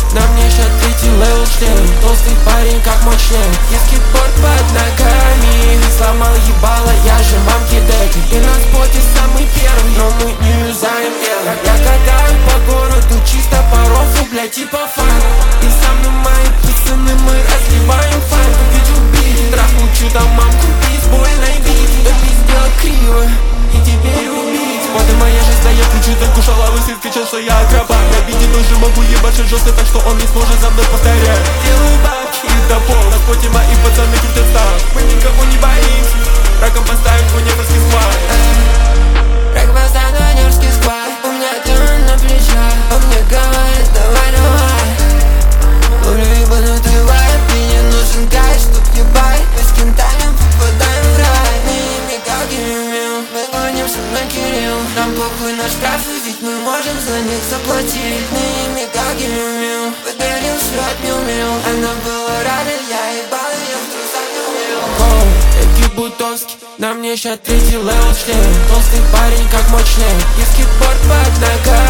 На мне ща третий левел шлем. Толстый парень как мощнее. И скейтборд под ногами. Сломал ебало, я же мамки дэки. И на споте самый первый, но мы не юзаем дело. Я катаю по городу чисто по рофу, блядь, типа фан. И со мной мои пацаны, мы разливаем фан. Увидел бит, трахнул чью-то мамку, бейсбольной бит. Да пиздел криво, и теперь убить. Вот и моя жизнь, да я кручу танку шалавы. Свет кричал, что я акробат. На бите тоже могу ебашить жестко, так что он не сможет за мной повторять. Делаю бабки и до пол. На споте мои пацаны крутят став. Мы никого не боимся. Раком поставим в небольшой склад. Рак поставь донерский склад. У меня тюрн на плечах. Он мне говорит, давай, давай. Ловлю ебанутый вайб. Мне не нужен гайд, чтоб ебать. Мы с кентами попадаем в рай. Мы как Юмил, мы гонимся на Кирилл. Нам похуй на штрафы, ведь мы можем за них заплатить. Мы как Юмил, подарил свет мил-мил. Она была рада, я ебал ее в трусах мил-мил. Бутовский, на мне ща третий левел шлем. Толстый парень как мощнее. И скейтборд под ногами.